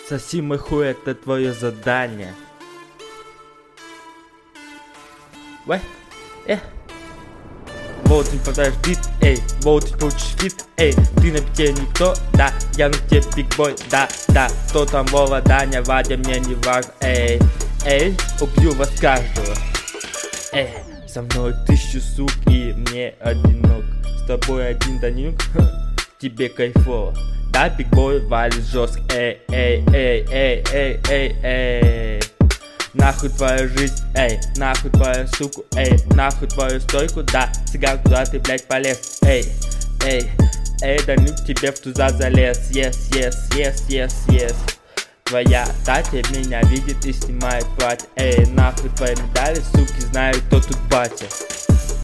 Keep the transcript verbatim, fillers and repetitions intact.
Соси мой хуй, это твое задание. Вай, э. Вот не попадаешь бит, эй, вот не получишь фит, эй. Ты на бите никто, да, я на тебе бигбой, да, да. Кто там Вова, Даня, Вадя, мне не важно, эй. Эй, убью вас каждого. Эй, со мной тысячу сук и мне одинок. С тобой один Данюк, тебе кайфово. Да, бигбой валит жестко, эй, эй, эй, эй, эй, эй, эй. Нахуй твою жизнь, эй, нахуй твою суку, эй, нахуй твою стойку, да, цыган, куда ты, блядь, полез, эй, эй, эй, Данюк тебе в туза залез, yes, yes, yes, yes, yes. Твоя татя меня видит и снимает платье, эй, нахуй твои медали, суки, знаю, кто тут батя.